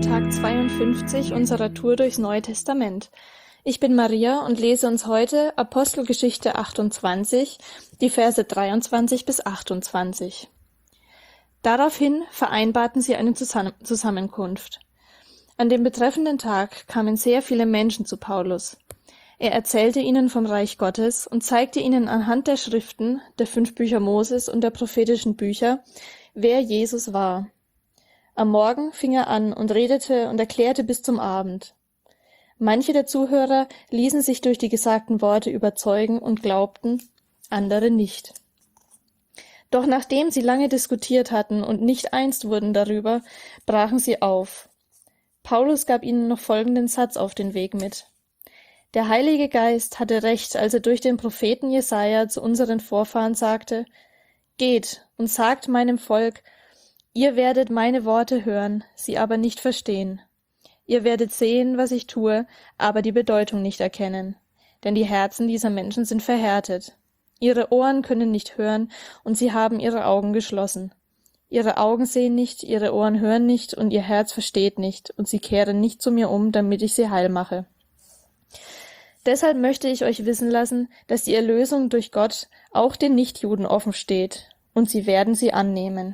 Tag 52 unserer Tour durchs Neue Testament. Ich bin Maria und lese uns heute Apostelgeschichte 28, die Verse 23 bis 28. Daraufhin vereinbarten sie eine Zusammenkunft. An dem betreffenden Tag kamen sehr viele Menschen zu Paulus. Er erzählte ihnen vom Reich Gottes und zeigte ihnen anhand der Schriften, der 5 Bücher Moses und der prophetischen Bücher, wer Jesus war. Am Morgen fing er an und redete und erklärte bis zum Abend. Manche der Zuhörer ließen sich durch die gesagten Worte überzeugen und glaubten, andere nicht. Doch nachdem sie lange diskutiert hatten und nicht eins wurden darüber, brachen sie auf. Paulus gab ihnen noch folgenden Satz auf den Weg mit. Der Heilige Geist hatte recht, als er durch den Propheten Jesaja zu unseren Vorfahren sagte, Geht und sagt meinem Volk, ihr werdet meine Worte hören, sie aber nicht verstehen. Ihr werdet sehen, was ich tue, aber die Bedeutung nicht erkennen. Denn die Herzen dieser Menschen sind verhärtet. Ihre Ohren können nicht hören und sie haben ihre Augen geschlossen. Ihre Augen sehen nicht, ihre Ohren hören nicht und ihr Herz versteht nicht und sie kehren nicht zu mir um, damit ich sie heil mache. Deshalb möchte ich euch wissen lassen, dass die Erlösung durch Gott auch den Nichtjuden offen steht und sie werden sie annehmen.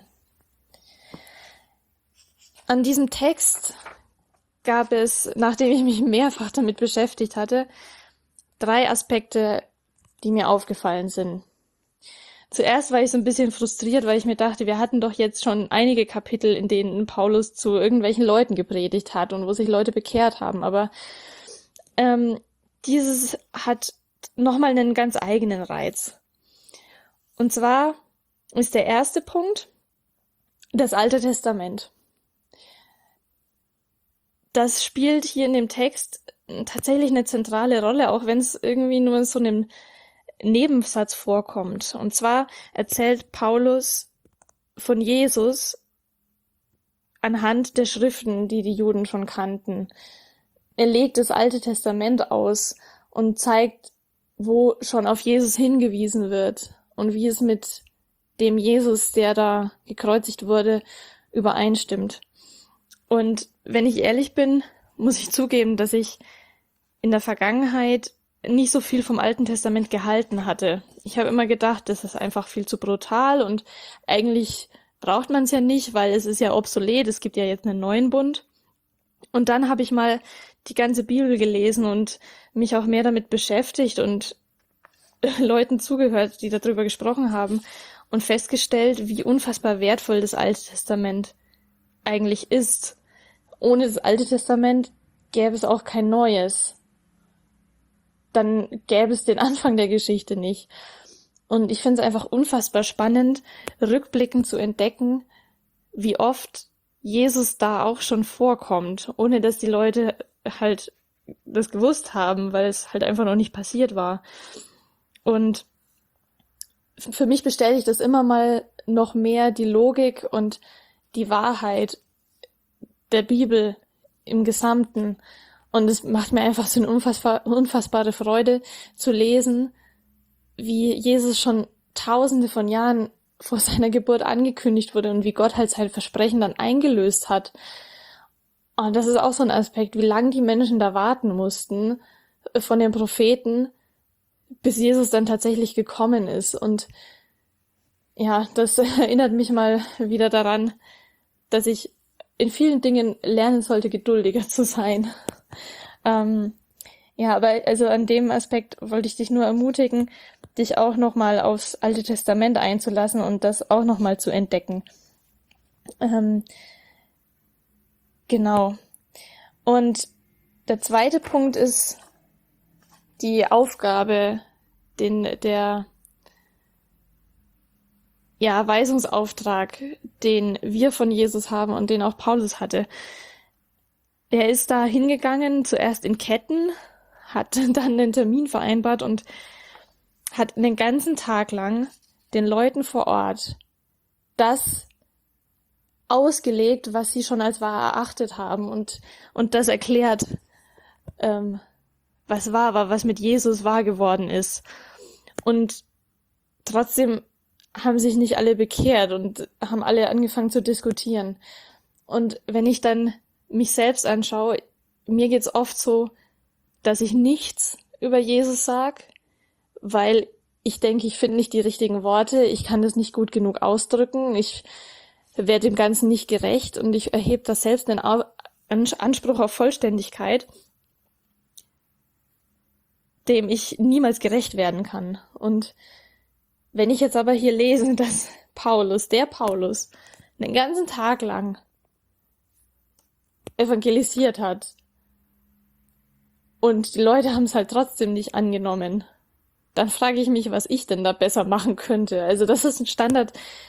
An diesem Text gab es, nachdem ich mich mehrfach damit beschäftigt hatte, 3 Aspekte, die mir aufgefallen sind. Zuerst war ich so ein bisschen frustriert, weil ich mir dachte, wir hatten doch jetzt schon einige Kapitel, in denen Paulus zu irgendwelchen Leuten gepredigt hat und wo sich Leute bekehrt haben. Aber dieses hat nochmal einen ganz eigenen Reiz. Und zwar ist der erste Punkt das Alte Testament. Das spielt hier in dem Text tatsächlich eine zentrale Rolle, auch wenn es irgendwie nur in so einem Nebensatz vorkommt. Und zwar erzählt Paulus von Jesus anhand der Schriften, die die Juden schon kannten. Er legt das Alte Testament aus und zeigt, wo schon auf Jesus hingewiesen wird und wie es mit dem Jesus, der da gekreuzigt wurde, übereinstimmt. Und wenn ich ehrlich bin, muss ich zugeben, dass ich in der Vergangenheit nicht so viel vom Alten Testament gehalten hatte. Ich habe immer gedacht, das ist einfach viel zu brutal und eigentlich braucht man es ja nicht, weil es ist ja obsolet, es gibt ja jetzt einen neuen Bund. Und dann habe ich mal die ganze Bibel gelesen und mich auch mehr damit beschäftigt und Leuten zugehört, die darüber gesprochen haben und festgestellt, wie unfassbar wertvoll das Alte Testament eigentlich ist. Ohne das Alte Testament gäbe es auch kein Neues. Dann gäbe es den Anfang der Geschichte nicht. Und ich finde es einfach unfassbar spannend, rückblickend zu entdecken, wie oft Jesus da auch schon vorkommt, ohne dass die Leute halt das gewusst haben, weil es halt einfach noch nicht passiert war. Und für mich bestätigt das immer mal noch mehr die Logik und die Wahrheit der Bibel im Gesamten. Und es macht mir einfach so eine unfassbare Freude zu lesen, wie Jesus schon Tausende von Jahren vor seiner Geburt angekündigt wurde und wie Gott halt sein Versprechen dann eingelöst hat. Und das ist auch so ein Aspekt, wie lange die Menschen da warten mussten von den Propheten, bis Jesus dann tatsächlich gekommen ist. Und ja, das erinnert mich mal wieder daran, dass ich in vielen Dingen lernen sollte, geduldiger zu sein. Ja, aber also an dem Aspekt wollte ich dich nur ermutigen, dich auch nochmal aufs Alte Testament einzulassen und das auch nochmal zu entdecken. Genau. Und der zweite Punkt ist die Aufgabe, der Weisungsauftrag, den wir von Jesus haben und den auch Paulus hatte. Er ist da hingegangen, zuerst in Ketten, hat dann einen Termin vereinbart und hat den ganzen Tag lang den Leuten vor Ort das ausgelegt, was sie schon als wahr erachtet haben und das erklärt, was mit Jesus wahr geworden ist. Und trotzdem haben sich nicht alle bekehrt und haben alle angefangen zu diskutieren. Und wenn ich dann mich selbst anschaue, mir geht's oft so, dass ich nichts über Jesus sag, weil ich denke, ich finde nicht die richtigen Worte, ich kann das nicht gut genug ausdrücken, ich werde dem Ganzen nicht gerecht und ich erhebe da selbst einen Anspruch auf Vollständigkeit, dem ich niemals gerecht werden kann. Und wenn ich jetzt aber hier lese, dass der Paulus, den ganzen Tag lang evangelisiert hat und die Leute haben es halt trotzdem nicht angenommen, dann frage ich mich, was ich denn da besser machen könnte. Also das ist ein Standard,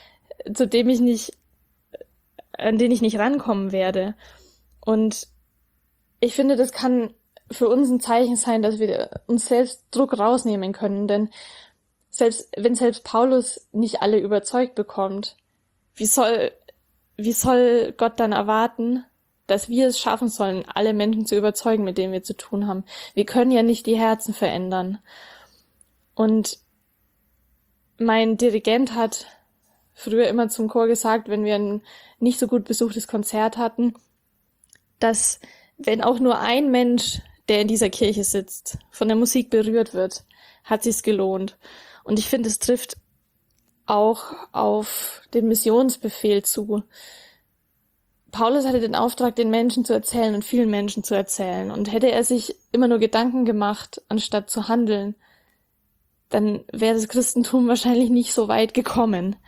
an den ich nicht rankommen werde. Und ich finde, das kann für uns ein Zeichen sein, dass wir uns selbst Druck rausnehmen können, denn wenn selbst Paulus nicht alle überzeugt bekommt, wie soll Gott dann erwarten, dass wir es schaffen sollen, alle Menschen zu überzeugen, mit denen wir zu tun haben? Wir können ja nicht die Herzen verändern. Und mein Dirigent hat früher immer zum Chor gesagt, wenn wir ein nicht so gut besuchtes Konzert hatten, dass wenn auch nur ein Mensch, der in dieser Kirche sitzt, von der Musik berührt wird, hat sich's gelohnt. Und ich finde, es trifft auch auf den Missionsbefehl zu. Paulus hatte den Auftrag, den Menschen zu erzählen und vielen Menschen zu erzählen. Und hätte er sich immer nur Gedanken gemacht, anstatt zu handeln, dann wäre das Christentum wahrscheinlich nicht so weit gekommen.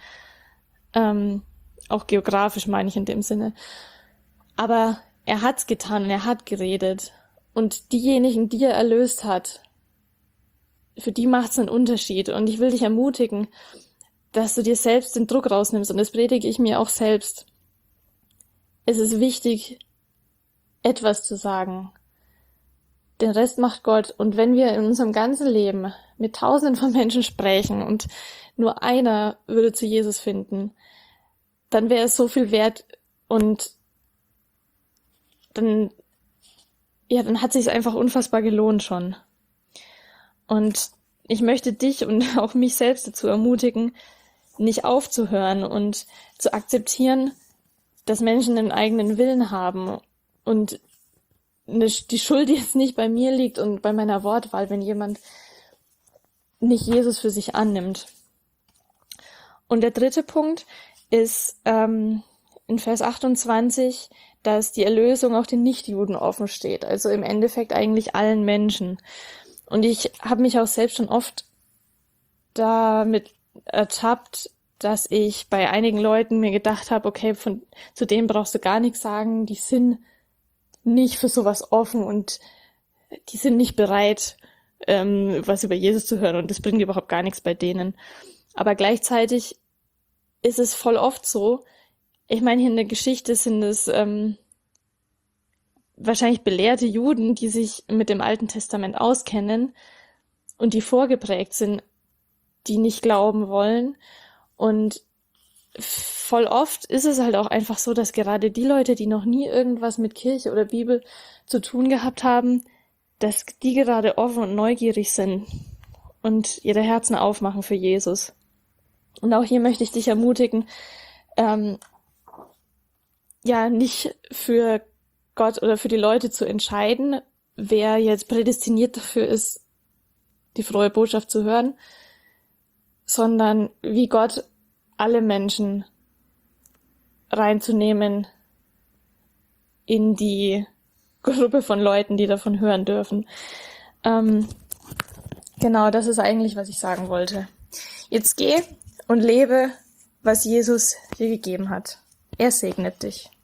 Auch geografisch meine ich in dem Sinne. Aber er hat's getan und er hat geredet. Und diejenigen, die er erlöst hat, für die macht's einen Unterschied. Und ich will dich ermutigen, dass du dir selbst den Druck rausnimmst. Und das predige ich mir auch selbst. Es ist wichtig, etwas zu sagen. Den Rest macht Gott. Und wenn wir in unserem ganzen Leben mit Tausenden von Menschen sprechen und nur einer würde zu Jesus finden, dann wäre es so viel wert und dann hat sich's einfach unfassbar gelohnt schon. Und ich möchte dich und auch mich selbst dazu ermutigen, nicht aufzuhören und zu akzeptieren, dass Menschen einen eigenen Willen haben und die Schuld jetzt nicht bei mir liegt und bei meiner Wortwahl, wenn jemand nicht Jesus für sich annimmt. Und der dritte Punkt ist in Vers 28, dass die Erlösung auch den Nichtjuden offen steht, also im Endeffekt eigentlich allen Menschen. Und ich habe mich auch selbst schon oft damit ertappt, dass ich bei einigen Leuten mir gedacht habe, okay, zu denen brauchst du gar nichts sagen, die sind nicht für sowas offen und die sind nicht bereit, was über Jesus zu hören und das bringt überhaupt gar nichts bei denen. Aber gleichzeitig ist es voll oft so, ich meine, hier in der Geschichte sind es wahrscheinlich belehrte Juden, die sich mit dem Alten Testament auskennen und die vorgeprägt sind, die nicht glauben wollen. Und voll oft ist es halt auch einfach so, dass gerade die Leute, die noch nie irgendwas mit Kirche oder Bibel zu tun gehabt haben, dass die gerade offen und neugierig sind und ihre Herzen aufmachen für Jesus. Und auch hier möchte ich dich ermutigen, nicht für Gott oder für die Leute zu entscheiden, wer jetzt prädestiniert dafür ist, die frohe Botschaft zu hören, sondern wie Gott alle Menschen reinzunehmen in die Gruppe von Leuten, die davon hören dürfen. Genau, das ist eigentlich, was ich sagen wollte. Jetzt geh und lebe, was Jesus dir gegeben hat. Er segnet dich.